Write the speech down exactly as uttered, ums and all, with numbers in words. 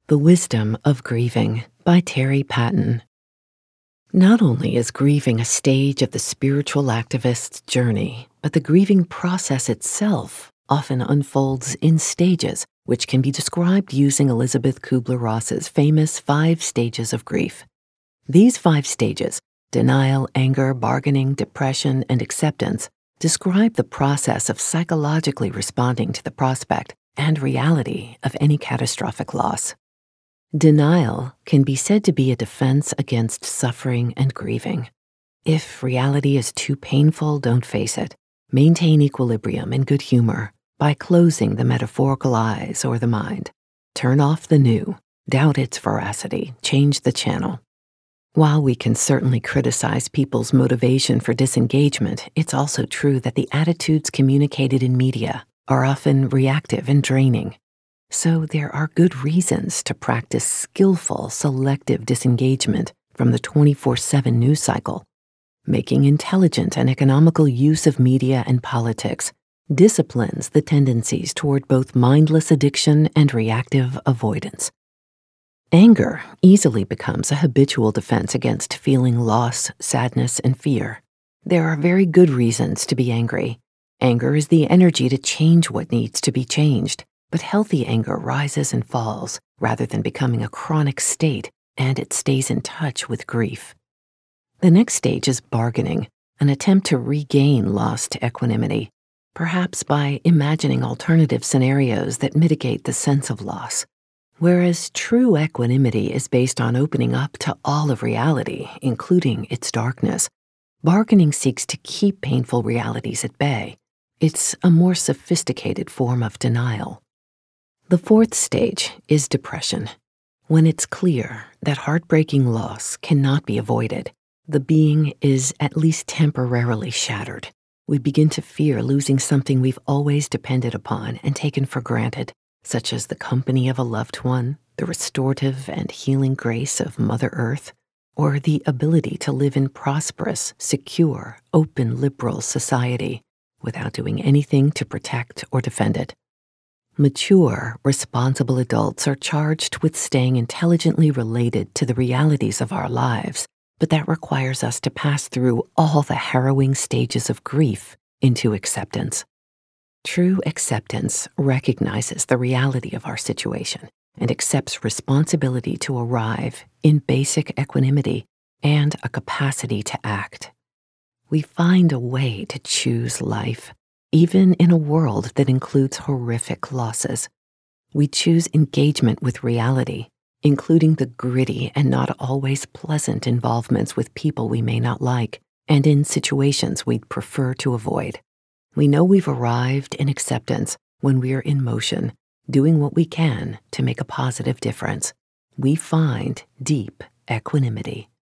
The Wisdom of Grieving by Terry Patton. Not only is grieving a stage of the spiritual activist's journey, but the grieving process itself often unfolds in stages, which can be described using Elizabeth Kubler-Ross's famous five stages of grief. These five stages, denial, anger, bargaining, depression, and acceptance, describe the process of psychologically responding to the prospect and reality of any catastrophic loss. Denial can be said to be a defense against suffering and grieving. If reality is too painful, don't face it. Maintain equilibrium and good humor by closing the metaphorical eyes or the mind. Turn off the new, doubt its veracity, change the channel. While we can certainly criticize people's motivation for disengagement, it's also true that the attitudes communicated in media are often reactive and draining. So there are good reasons to practice skillful, selective disengagement from the twenty-four seven news cycle. Making intelligent and economical use of media and politics disciplines the tendencies toward both mindless addiction and reactive avoidance. Anger easily becomes a habitual defense against feeling loss, sadness, and fear. There are very good reasons to be angry. Anger is the energy to change what needs to be changed. But healthy anger rises and falls rather than becoming a chronic state, and it stays in touch with grief. The next stage is bargaining, an attempt to regain lost equanimity, perhaps by imagining alternative scenarios that mitigate the sense of loss. Whereas true equanimity is based on opening up to all of reality, including its darkness, bargaining seeks to keep painful realities at bay. It's a more sophisticated form of denial. The fourth stage is depression. When it's clear that heartbreaking loss cannot be avoided, the being is at least temporarily shattered. We begin to fear losing something we've always depended upon and taken for granted, such as the company of a loved one, the restorative and healing grace of Mother Earth, or the ability to live in prosperous, secure, open, liberal society without doing anything to protect or defend it. Mature, responsible adults are charged with staying intelligently related to the realities of our lives, but that requires us to pass through all the harrowing stages of grief into acceptance. True acceptance recognizes the reality of our situation and accepts responsibility to arrive in basic equanimity and a capacity to act. We find a way to choose life, even in a world that includes horrific losses. We choose engagement with reality, including the gritty and not always pleasant involvements with people we may not like, and in situations we'd prefer to avoid. We know we've arrived in acceptance when we're in motion, doing what we can to make a positive difference. We find deep equanimity.